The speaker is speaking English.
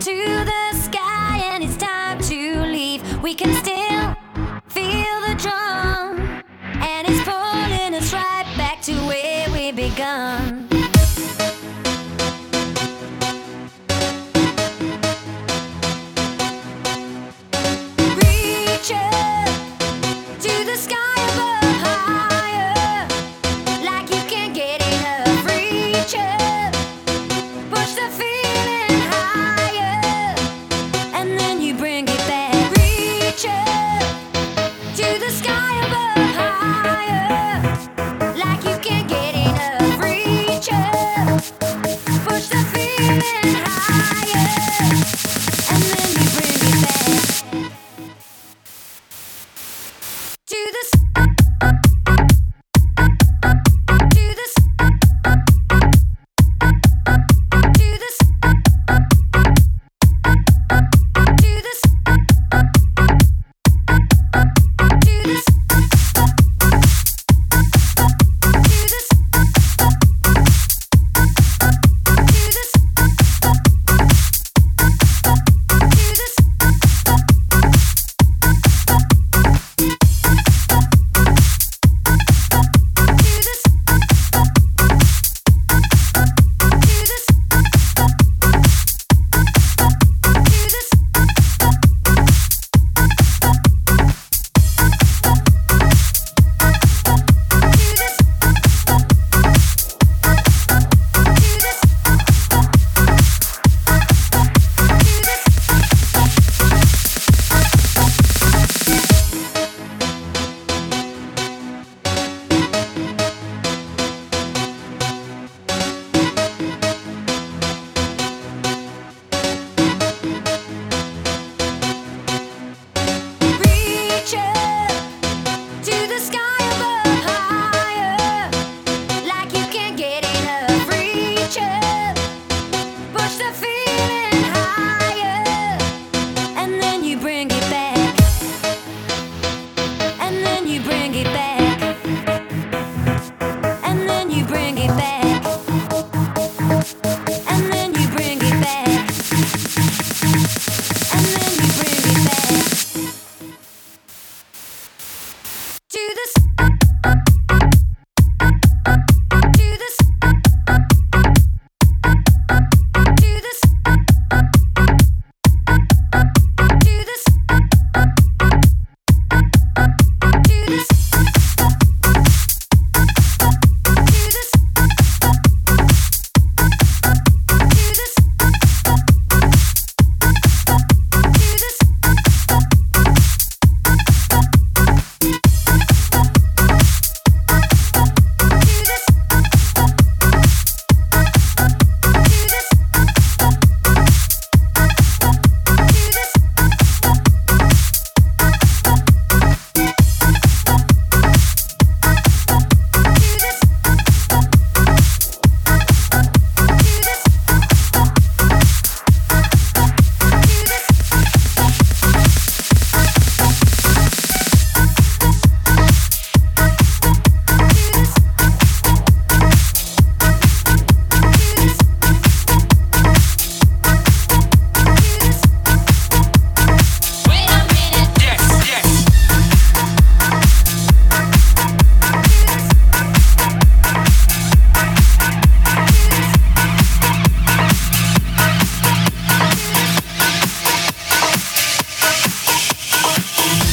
to the sky and it's time to leave. We can still feel the drum, and it's pulling us right back to where we begun. Reach up to the sky above, higher, like you can't get enough. Reach up, push the feeling higher, and then you bring it back. Reach up to the sky above, higher, like you can't get enough. Reach up, push the feeling higher, and then you bring it back to the to the to the to the reach up to the sky above, higher, like you can't get enough. Reach up.